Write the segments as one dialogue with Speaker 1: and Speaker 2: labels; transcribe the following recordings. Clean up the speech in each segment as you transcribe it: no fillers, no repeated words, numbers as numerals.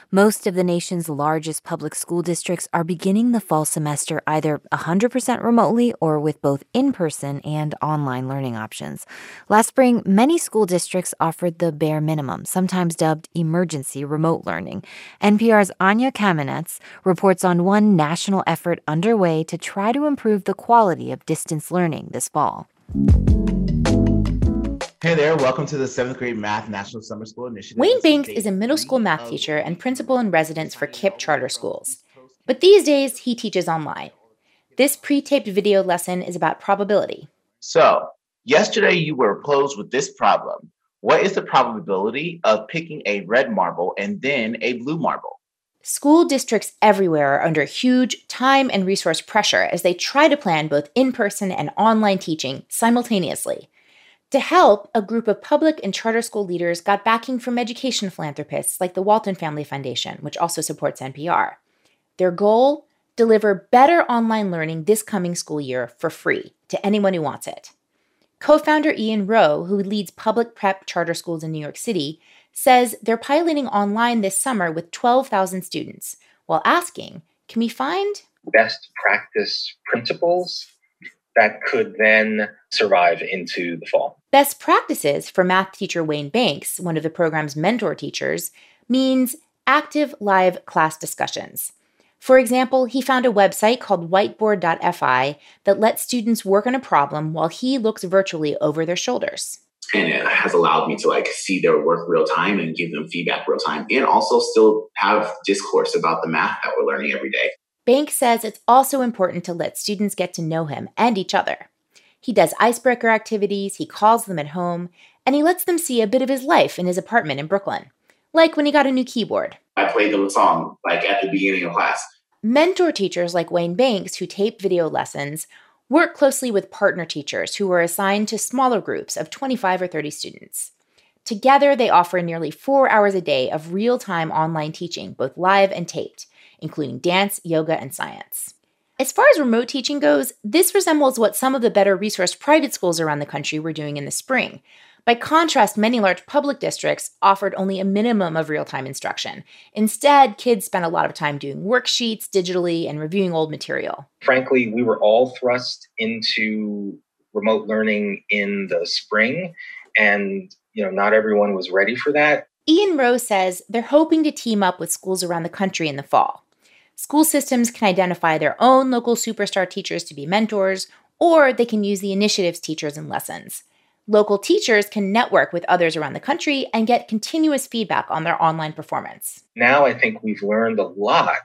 Speaker 1: Most of the nation's largest public school districts are beginning the fall semester either 100% remotely or with both in-person and online learning options. Last spring, many school districts offered the bare minimum, sometimes dubbed emergency remote learning. NPR's Anya Kamenetz reports on one national effort underway to try to improve the quality of distance learning this fall.
Speaker 2: Hey there, welcome to the 7th grade Math National Summer School Initiative.
Speaker 3: Wayne Banks is a middle school math teacher and principal in residence for KIPP Charter Schools. But these days, he teaches online. This pre-taped video lesson is about probability.
Speaker 2: So, yesterday you were posed with this problem. What is the probability of picking a red marble and then a blue marble?
Speaker 3: School districts everywhere are under huge time and resource pressure as they try to plan both in-person and online teaching simultaneously. To help, a group of public and charter school leaders got backing from education philanthropists like the Walton Family Foundation, which also supports NPR. Their goal? Deliver better online learning this coming school year for free to anyone who wants it. Co-founder Ian Rowe, who leads public prep charter schools in New York City, says they're piloting online this summer with 12,000 students, while asking, can we find
Speaker 4: best practice principles that could then survive into the fall?
Speaker 3: Best practices for math teacher Wayne Banks, one of the program's mentor teachers, means active live class discussions. For example, he found a website called whiteboard.fi that lets students work on a problem while he looks virtually over their shoulders.
Speaker 5: And it has allowed me to see their work real time and give them feedback real time, and also still have discourse about the math that we're learning every day.
Speaker 3: Banks says it's also important to let students get to know him and each other. He does icebreaker activities, he calls them at home, and he lets them see a bit of his life in his apartment in Brooklyn, like when he got a new keyboard.
Speaker 5: I played them a song at the beginning of class.
Speaker 3: Mentor teachers like Wayne Banks, who tape video lessons, work closely with partner teachers who are assigned to smaller groups of 25 or 30 students. Together, they offer nearly 4 hours a day of real-time online teaching, both live and taped, including dance, yoga, and science. As far as remote teaching goes, this resembles what some of the better-resourced private schools around the country were doing in the spring. By contrast, many large public districts offered only a minimum of real-time instruction. Instead, kids spent a lot of time doing worksheets digitally and reviewing old material.
Speaker 4: Frankly, we were all thrust into remote learning in the spring, and not everyone was ready for that.
Speaker 3: Ian Rowe says they're hoping to team up with schools around the country in the fall. School systems can identify their own local superstar teachers to be mentors, or they can use the initiative's teachers and lessons. Local teachers can network with others around the country and get continuous feedback on their online performance.
Speaker 4: Now I think we've learned a lot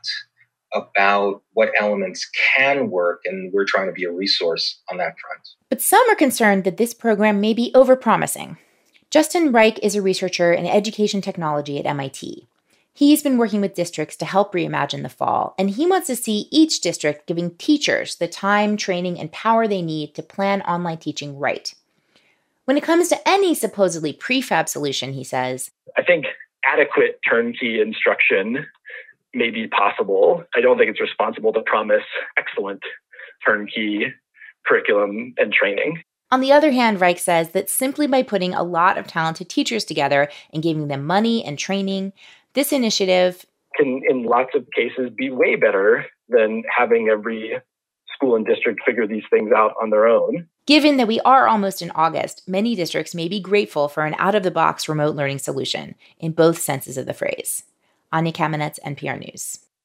Speaker 4: about what elements can work, and we're trying to be a resource on that front.
Speaker 3: But some are concerned that this program may be overpromising. Justin Reich is a researcher in education technology at MIT. He's been working with districts to help reimagine the fall, and he wants to see each district giving teachers the time, training, and power they need to plan online teaching right. When it comes to any supposedly prefab solution, he says,
Speaker 6: I think adequate turnkey instruction may be possible. I don't think it's responsible to promise excellent turnkey curriculum and training.
Speaker 3: On the other hand, Reich says that simply by putting a lot of talented teachers together and giving them money and training, this initiative
Speaker 6: can, in lots of cases, be way better than having every school and district figure these things out on their own.
Speaker 3: Given that we are almost in August, many districts may be grateful for an out-of-the-box remote learning solution in both senses of the phrase. Anya Kamenetz, NPR News.